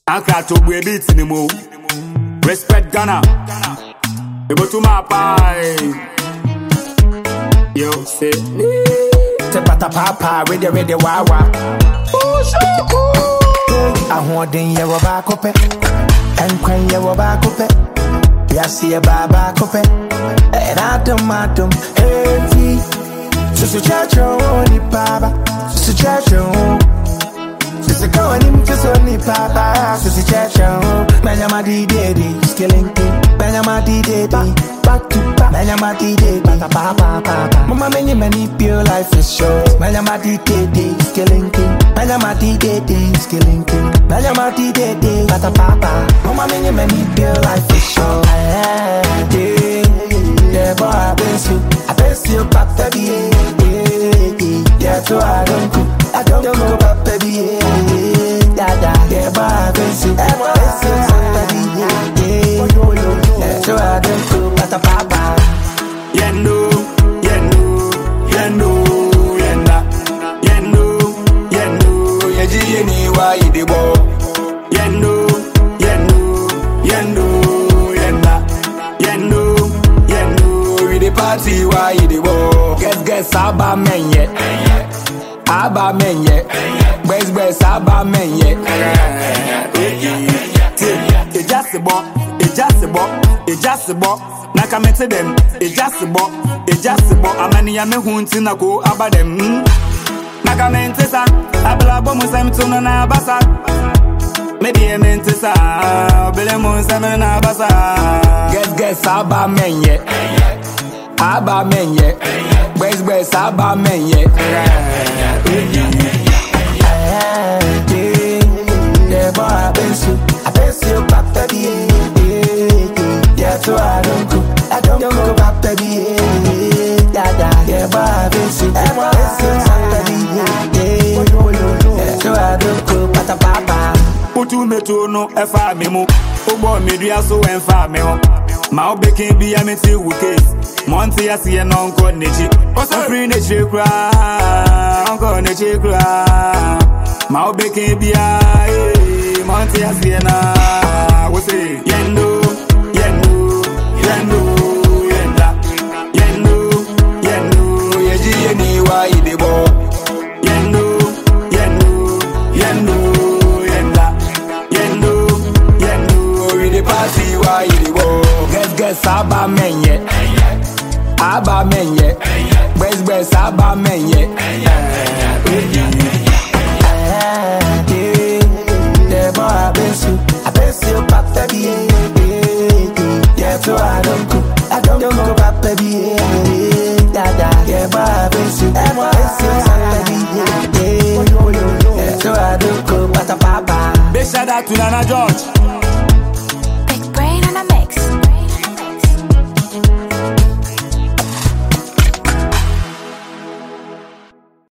Accra to we beats in the move. Respect Ghana. You go to my pie. Yo, say. Tepata papa, ready, wawa. I want the year back up, and crying year back up. Yes, see a baba cope, and Adam, hey, just a church, only papa, just a church. Just a go and him just only papa. Just a church, Benjamin Daddy, skilling king, Benjamin Daddy, back to back, Benjamin Daddy, papa. Mama, many pure life is short. Benjamin Daddy, skilling king, Benjamin Daddy, skilling king, Benjamin Daddy, papa. Mama, many pure life is short. Yeah, boy, I bless you, papa, yeah, so I don't go back, baby, yeah, boy, I bless you, somebody, yeah, so I don't go back, papa. Yendo, Yeni, why you the ball? Yendo, We the party, why you the ball? Guess, Abba men yet. Abba men yet. Best, Abba men yet. It's just a bop. Nakamete them, it's just a bop. Amani yame hunti na go aba them. Nakamente sa, abla bomu semtuno na basa. Maybe a mentesa, belemo semena na basa. Guess, Abba men yet. Abba men yet. Best, Abba men yet. Yeah, boy, I bless you, papa, yeah, so I don't go back, baby, yeah, boy, I bless you, somebody, yeah, so I don't go back, papa. Putu meto no efa me mu, obo medua so enfa me ho. Ma obeke bi ameti wo case. Monty asi e no nko nechi. Free nechi kra, nko nechi kra. Ma obeke bi a, Monty asi e na. We say yendo, yeji yeni wa idebo. Party why you go? Guess Abba men yet. Abba men yet. Best Abba men yet. Yeah, boy, I bless you, papa, yeah, so I don't go back, baby, yeah, boy, I bless you, somebody, yeah, so I don't go back, papa. Big shout out to Nana George.